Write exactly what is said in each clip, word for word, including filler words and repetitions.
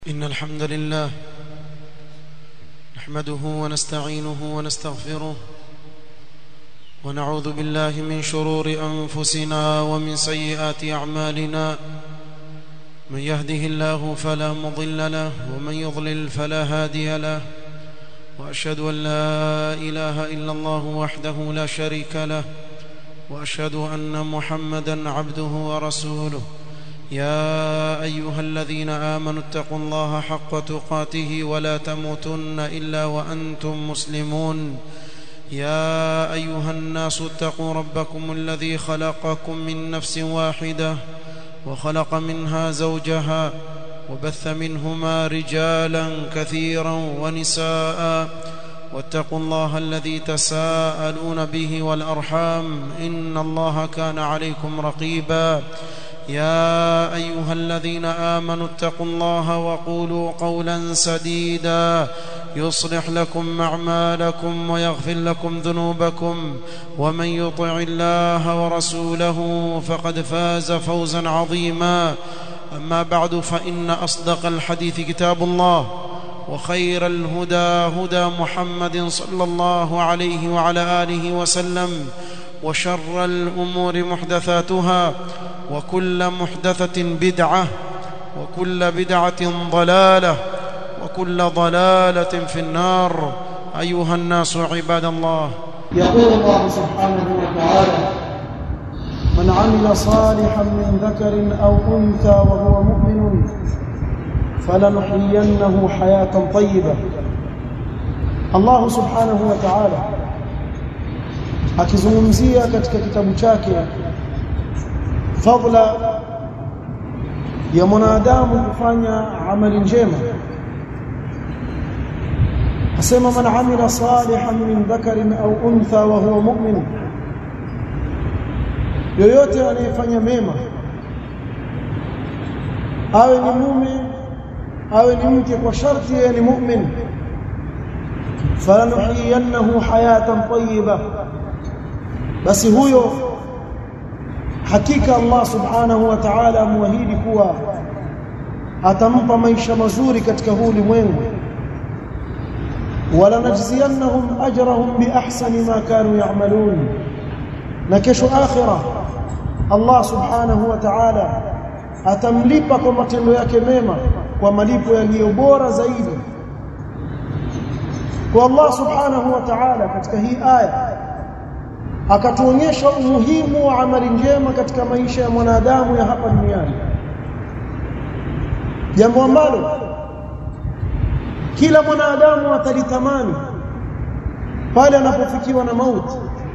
إن الحمد لله نحمده ونستعينه ونستغفره ونعوذ بالله من شرور أنفسنا ومن سيئات أعمالنا. من يهده الله فلا مضل له ومن يضلل فلا هادي له، وأشهد أن لا إله إلا الله وحده لا شريك له، وأشهد أن محمدًا عبده ورسوله. يا أيها الذين آمنوا اتقوا الله حق تقاته ولا تموتن إلا وأنتم مسلمون. يا أيها الناس اتقوا ربكم الذي خلقكم من نفس واحدة وخلق منها زوجها وبث منهما رجالا كثيرا ونساء، واتقوا الله الذي تساءلون به والأرحام إن الله كان عليكم رقيبا. يا أيها الذين آمنوا اتقوا الله وقولوا قولا سديدا يصلح لكم أعمالكم ويغفر لكم ذنوبكم، ومن يطع الله ورسوله فقد فاز فوزا عظيما. أما بعد، فإن أصدق الحديث كتاب الله، وخير الهدى هدى محمد صلى الله عليه وعلى آله وسلم، وشر الأمور محدثاتها، وكل محدثة بدعة، وكل بدعة ضلالة، وكل ضلالة في النار. أيها الناس عباد الله، يقول الله سبحانه وتعالى: من عمل صالحا من ذكر أو أنثى وهو مؤمن فلنحيينه حياة طيبة. الله سبحانه وتعالى akizungumzia katika kitabu chake fadla ya mwanadamu kufanya amali njema, asema: man amila salihan min dhakarin au untha wa huwa mu'min, yoyote anayefanya mema, awe ni mume awe ni mke, kwa sharti yeye ni mu'min, falanuhiyannahu hayatan tayyiba, basi huyo hakika Allah subhanahu wa ta'ala amuahidi kuwa atampa maisha mazuri katika huu ulimwengu. wala najziyannahum ajrahum bi ahsani ma kanu ya'malun, na kesho akhira Allah subhanahu wa ta'ala atamlipa kwa matendo yake mema kwa malipo yaliyo bora zaidi. Kwa Allah subhanahu wa ta'ala katika hii aya akatuonyesha umuhimu wa amali njema katika maisha ya mwanadamu ya hapa duniani, jambo ambalo kila mwanadamu atalitamani pale anapofikiwa na mauti.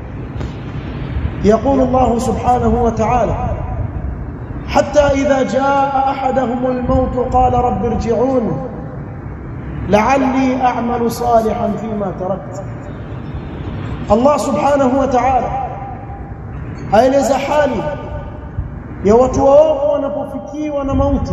يقول الله سبحانه وتعالى: حتى إذا جاء أحدهم الموت قال رب ارجعون لعلي أعمل صالحا فيما تركت. Allah subhanahu wa ta'ala aeleza hali ya watu waovu wanapofikiwa na mauti,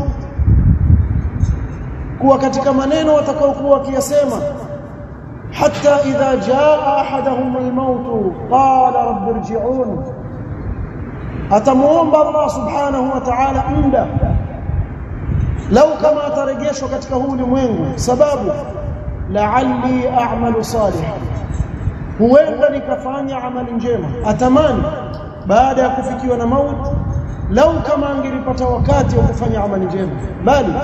kuwa katika maneno watakaokuwa wakiyasema: hatta idha jaa ahaduhum al-maut qala rabbi irji'un, atamuomba Allah subhanahu wa ta'ala muda lau kama atarejeshwa katika huu ulimwengu, sababu la'alli a'malu salihan, huenda nikafanya amali njema. Atamani baada ya kufikiwa na mauti lau kama angelipata wakati wa kufanya amali njema, bali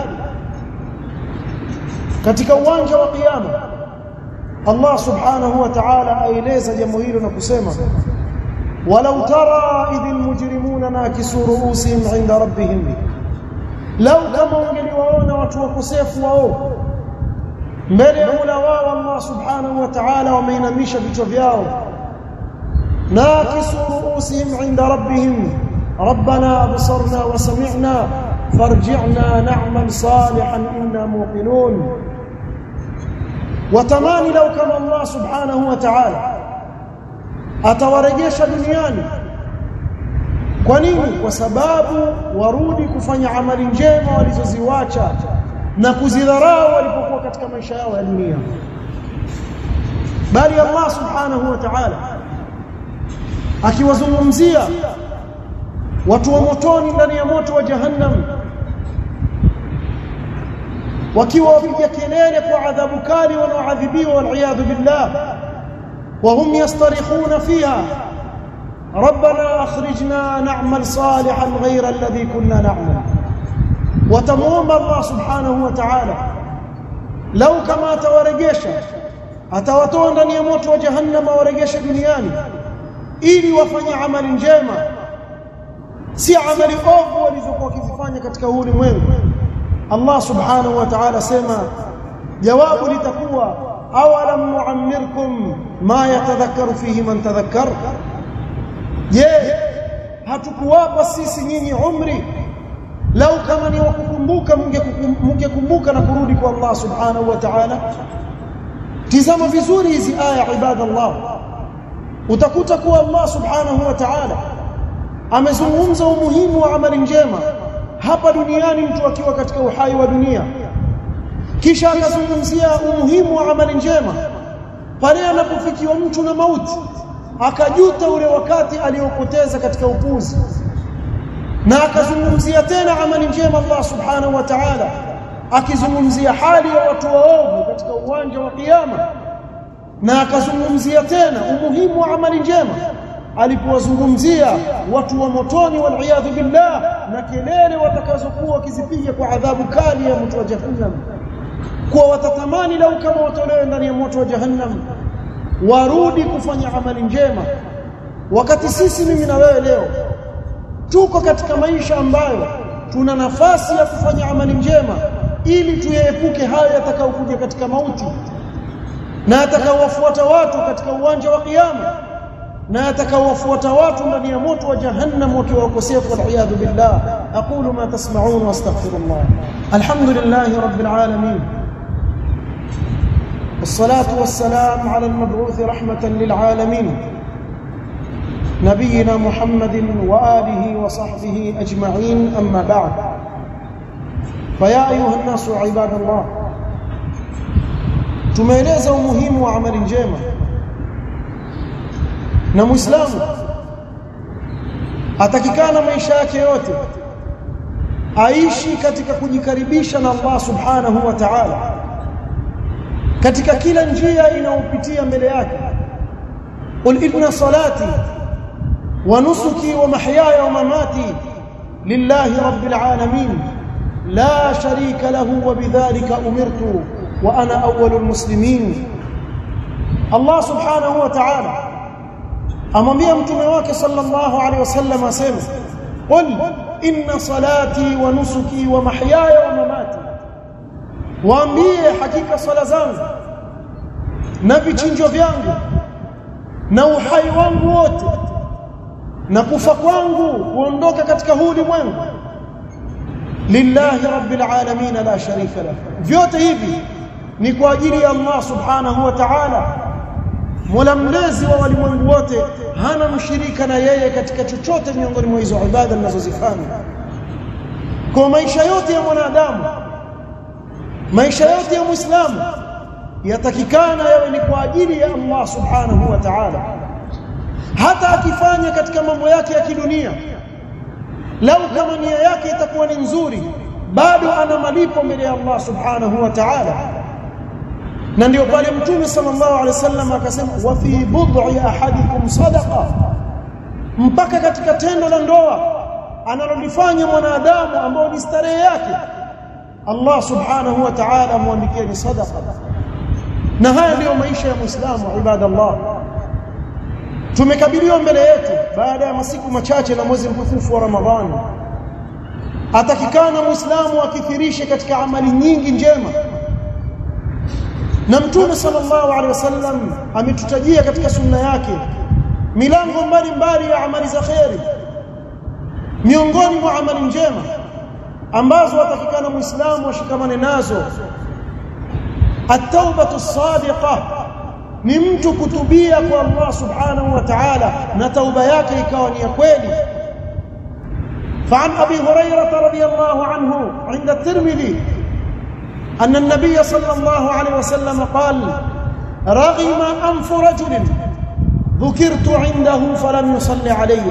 katika uwanja wa kiyama Allah subhanahu wa ta'ala aeleza jambo hilo na kusema: walau tara idhil mujrimuna nakisu ru'usihim 'inda rabbihim, lau kama ungeliwaona watu wakosefu wao mbele ya Mola wao Allah subhanahu wa ta'ala wameinamisha vichwa vyao, nakisu ru'usihim 'inda rabbihim rabbana absarna wa sami'na farji'na na'mal salihan inna muqinun. watamani lau kama Allah subhanahu wa ta'ala atawarejesha duniani. Kwa nini? Kwa sababu warudi kufanya amali njema walizoziwacha na kuzidharau walipokuwa katika maisha yao ya dunia. Bali Allah subhanahu wa ta'ala akiwazungumzia watu wa motoni ndani ya moto wa jahannam, wakiwa wapiga kelele kwa adhabu kali wanaoadhibiwa wal'iyadhu billah وهم يصطرخون فيها ربنا أخرجنا نعمل صالحا غير الذي كنا نعمل وتموم الله سبحانه وتعالى لو كما تورجيشا atawatoa ndani ya moto wa jahannama warejeshe duniani ili wafanye amali njema si amali ovu walizokuwa wakifanya katika ulimwengu. Allah subhanahu wa ta'ala sema jawabu litakuwa awalam nu'ammirkum ma yatadhakkaru fihi man tadhakkar, je hatukuwapa sisi nyinyi umri lau kama ni wakukumbuka mngekumbuka na kurudi kwa Allah subhanahu wa ta'ala. Tizama vizuri hizi aya ibadallah, utakuta kuwa Allah subhanahu wa ta'ala amezungumza umuhimu wa amali njema hapa duniani mtu akiwa katika uhai wa dunia, kisha akazungumzia umuhimu wa amali njema pale anapofikiwa mtu na mauti akajuta ule wakati aliopoteza katika upuzi, na akazungumzia tena amali njema Allah subhanahu wa ta'ala akizungumzia hali ya watu waovu katika uwanja wa kiyama, na akazungumzia tena umuhimu wa amali njema alipowazungumzia watu wa motoni wal'iyadhu billah na kelele watakazokuwa wakizipiga kwa adhabu kali ya moto wa jahannam, kwa watatamani lau kama watolewe ndani ya moto wa jahannam warudi kufanya amali njema. Wakati sisi mimi na wewe leo tuko katika maisha ambayo tuna nafasi ya kufanya amali njema ili tuyeepuke hayo yatakayokuja katika mauti na atakaowafuata watu katika uwanja wa kiyama na atakaowafuata watu ndani ya moto wa jahannam wakiwa wakosefu wal'iyadhu billah. aqulu ma tasma'un wa astaghfirullah. alhamdulillahi rabbil alamin wassalatu wassalamu ala al-mab'uth rahmatan lil alamin نبينا محمد وآله وصحبه أجمعين. أما بعد، فيا أيها الناس عباد الله، tumeeleza umuhimu wa amali njema, na muislamu atakikana maisha yake yote aishi katika kujikaribisha na Allah subhanahu wa ta'ala katika kila njia inayopitia mbele yake. qul inna salati ونسكي ومحياي ومماتي لله رب العالمين لا شريك له وبذلك أمرت وأنا أول المسلمين. الله سبحانه وتعالى أمامي متومه صلى الله عليه وسلم أسمع قل إن صلاتي ونسكي ومحياي ومماتي، waambie hakika sala zangu na vichinjo vyangu na uhai wangu wote na kufa kwangu kuondoka katika huu ulimwengu lillahi rabbil alamin la sharika lahu, vyote hivi ni kwa ajili ya Allah subhanahu wa ta'ala, mola mlezi wa walimwengu wote, hana mshirika na yeye katika chochote miongoni mwa hizo ibada ninazozifanya. Kwa maisha yote ya mwanadamu, maisha yote ya muislamu yatakikana yawe ni kwa ajili ya Allah subhanahu wa ta'ala. Hata akifanya katika mambo yake ya kidunia, lau kama nia yake itakuwa ni nzuri, bado ana malipo mbele ya Allah subhanahu wa ta'ala. Na ndio pale Mtume sallallahu alaihi wasallam akasema wa fi bud'i ahadikum sadaqa, mpaka katika tendo la ndoa analolifanya mwanadamu ambao ni starehe yake, Allah subhanahu wa ta'ala amwandikie ni sadaqa. Na haya ndio maisha ya Muislamu ibadallah. Tumekabiliwa mbele yetu baada ya masiku machache na mwezi mtukufu wa Ramadhani. Atakikana Muislamu akithirishe katika amali nyingi njema, na Mtume sallallahu alaihi wasallam ametutajia katika sunna yake milango mbalimbali ya amali za khairi. Miongoni mwa amali njema ambazo atakikana Muislamu ashikamane nazo, at-taubatu as-sadiqah, ni mtu kutubia kwa Allah subhanahu wa ta'ala na tauba yake ikawa ni ya kweli. فعن أبي هريرة رضي الله عنه عند الترمذي أن النبي صلى الله عليه وسلم قال رغم أنف رجل ذكرت عنده فلم يصلي علي.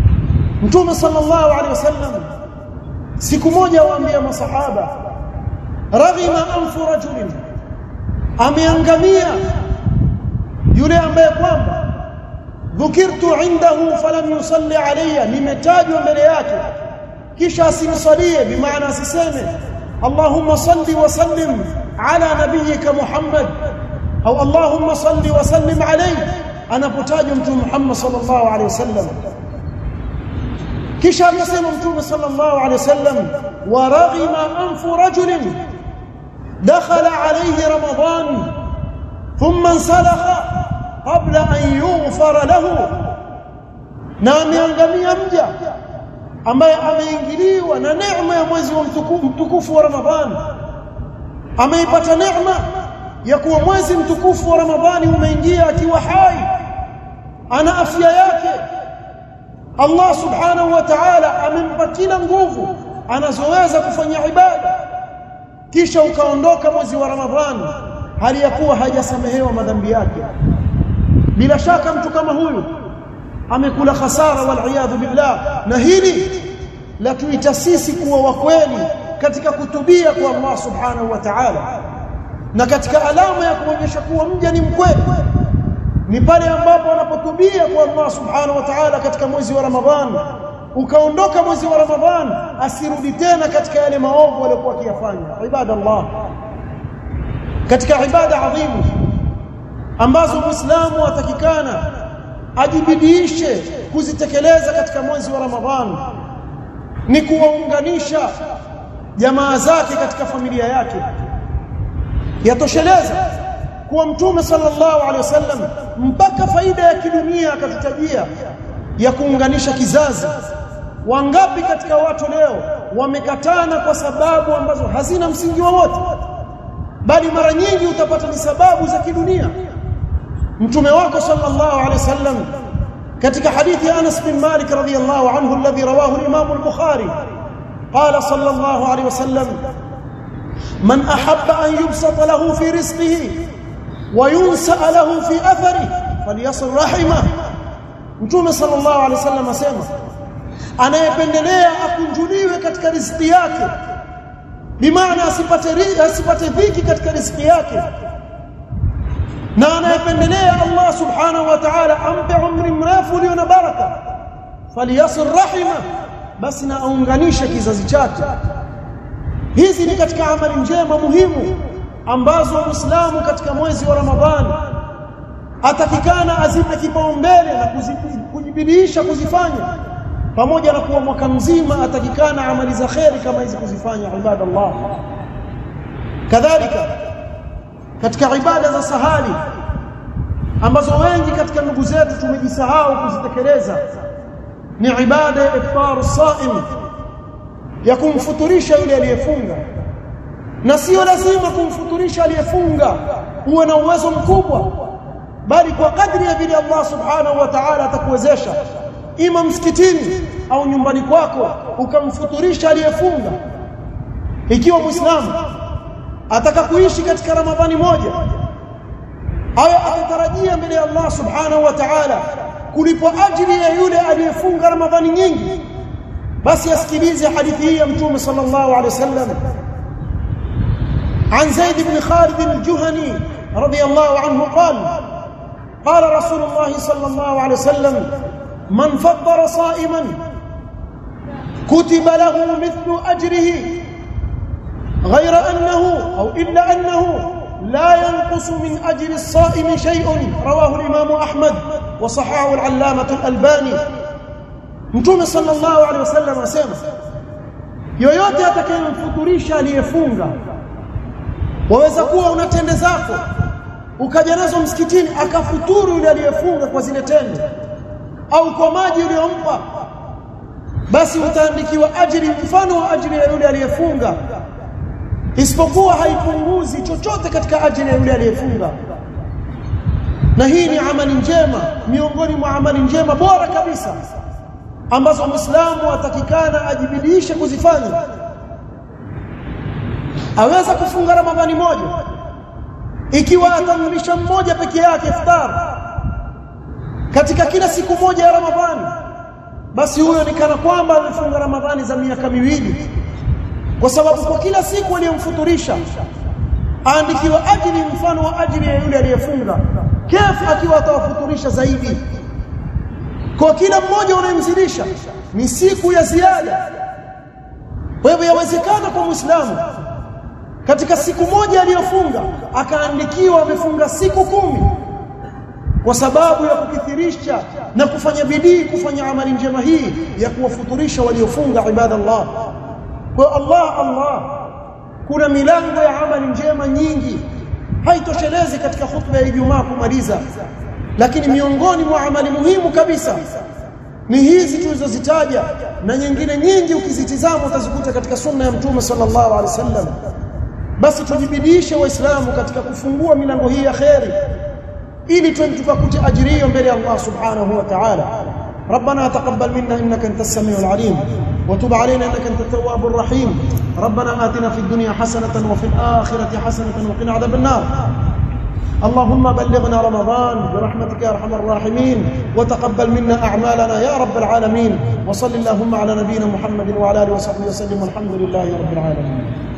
Mtume sallallahu alaihi wasallam siku moja waambia masahaba, raghima anfu rajulin, ameangamia yule ambaye kwamba dhukirtu indahu falam yusalli alayya, nimetajwa mbele yake kisha asimsalie, bimaana asiseme Allahumma salli wa sallim ala nabiyyika Muhammad au Allahumma salli wa sallim alayhi, anapotajwa mtume Muhammad sallallahu alayhi wasallam. kisha akasema mtume sallallahu alayhi wasallam wa raghima anfu rajulin dakhala alayhi ramadan thumma insalakha qabla an yughfara lahu, na ameangamia mja ambaye ameingiliwa na neema ya mwezi wa mtukufu wa Ramadhani, ameipata neema ya kuwa mwezi mtukufu wa Ramadhani umeingia akiwa hai, ana afya yake, Allah subhanahu wa ta'ala amempa kila nguvu anazoweza kufanya ibada, kisha ukaondoka mwezi wa Ramadhani hali ya kuwa hajasamehewa madhambi yake. Bila shaka mtu kama huyu amekula khasara wal iyadhu billah, na hili la tuita sisi kuwa wa kweli katika kutubia kwa Allah subhanahu wa ta'ala. Na katika alama ya kuonyesha kuwa mja ni mkweli ni pale ambapo anapotubia kwa Allah subhanahu wa ta'ala katika mwezi wa Ramadhani, ukaondoka mwezi wa Ramadhani, asirudi tena katika yale maovu aliyokuwa akiyafanya. Ibadallah, katika ibada adhimu ambazo Muislamu atakikana ajibidiishe kuzitekeleza katika mwezi wa Ramadhani ni kuwaunganisha jamaa zake katika familia yake. Yatosheleza kuwa Mtume sallallahu alaihi wasallam mpaka faida ya kidunia akatutajia ya kuunganisha kizazi. Wangapi katika watu leo wamekatana kwa sababu ambazo hazina msingi wowote, bali mara nyingi utapata ni sababu za kidunia. Mtume wako sallallahu alaihi wasallam katika hadithi ya Anas bin Malik radhiyallahu anhu alladhi rawahu al-Imam al-Bukhari qala sallallahu alaihi wasallam man ahabba an yubsata lahu fi rizqihi wa yunsa lahu fi atharihi falyasil rahimah. Mtume sallallahu alaihi wasallam asema anayependelea akunjuliwe katika riziki yake, bimaana asipate asipate dhiki katika riziki yake, na anayependelea Allah subhanahu wa ta'ala ampe umri mrefu ulio na baraka, falyasil rahima, basi na aunganishe kizazi chake. Hizi ni katika amali njema muhimu ambazo Muislamu katika mwezi wa Ramadhani atakikana azipe kipaumbele na kujibidiisha kuzifanya, pamoja na kuwa mwaka mzima atakikana amali za khairi kama hizi kuzifanya. Ibadallah, kadhalika katika ibada za sahali ambazo wengi katika ndugu zetu tumejisahau kuzitekeleza ni ibada ya iftaru saim, ya kumfuturisha yule aliyefunga. Na sio lazima kumfuturisha aliyefunga uwe na uwezo mkubwa, bali kwa kadri ya vile Allah subhanahu wa ta'ala atakuwezesha, ima msikitini au nyumbani kwako ukamfuturisha aliyefunga. Ikiwa Muislamu ataka kuishi katika Ramadhani moja, awe atatarajia mbele ya Allah subhanahu wa ta'ala kulipwa ajili ya yule aliyefunga Ramadhani nyingi, basi asikilize hadithi hii ya Mtume sallallahu alaihi wasallam. عن زيد بن خالد الجهني رضي الله عنه قال قال رسول الله صلى الله عليه وسلم من فطر صائما كتب له مثل أجره غير أنه أو إلا أنه لا ينقص من أجر الصائم شيء. رواه الإمام أحمد وصححه العلامة الألباني. Mtume sallallahu alaihi wasallam asema yoyote atakayemfuturisha aliyefunga, waweza kuwa una tende zako ukaja nazo msikitini akafuturu yule aliyefunga kwa zile tende au kwa maji uliyompa, basi utaandikiwa ajiri mfano wa ajiri ya yule aliyefunga, isipokuwa haipunguzi chochote katika ajiri ya yule aliyefunga. Na hii ni amali njema miongoni mwa amali njema bora kabisa ambazo Muislamu atakikana ajibidiishe kuzifanya. Aweza kufunga Ramadhani moja, ikiwa atamlisha mmoja peke yake iftar katika kila siku moja ya Ramadhani, basi huyo ni kana kwamba amefunga Ramadhani za miaka miwili. kwa sababu kwa kila siku aliyomfuturisha aandikiwa ajiri mfano wa ajiri ya yule aliyefunga, kefu akiwa atawafuturisha zaidi. Kwa kila mmoja unayemzidisha ni siku ya ziada. Kwa hivyo yawezekana kwa Muislamu katika siku moja aliyofunga akaandikiwa amefunga siku kumi kwa sababu ya kukithirisha na kufanya bidii kufanya amali njema hii ya kuwafuturisha waliofunga ibadallah. Kwa Allah Allah kuna milango ya amali njema nyingi, haitoshelezi katika khutba ya Ijumaa kumaliza, lakini miongoni mwa amali muhimu kabisa ni hizi tulizozitaja, na nyingine nyingi ukizitizama utazikuta katika sunna ya Mtume sallallahu alaihi wasallam. Basi tujibidishe waislamu katika kufungua milango hii ya khairi ili tukakute ajira mbele ya Allah subhanahu wa ta'ala. ربنا تقبل منا انك انت السميع العليم وتب علينا انك انت التواب الرحيم. ربنا آتنا في الدنيا حسنة وفي الآخرة حسنة وقنا عذاب النار. اللهم بلغنا رمضان برحمتك يا ارحم الراحمين وتقبل منا اعمالنا يا رب العالمين. وصل اللهم على نبينا محمد وعلى اله وصحبه وسلم والحمد لله رب العالمين.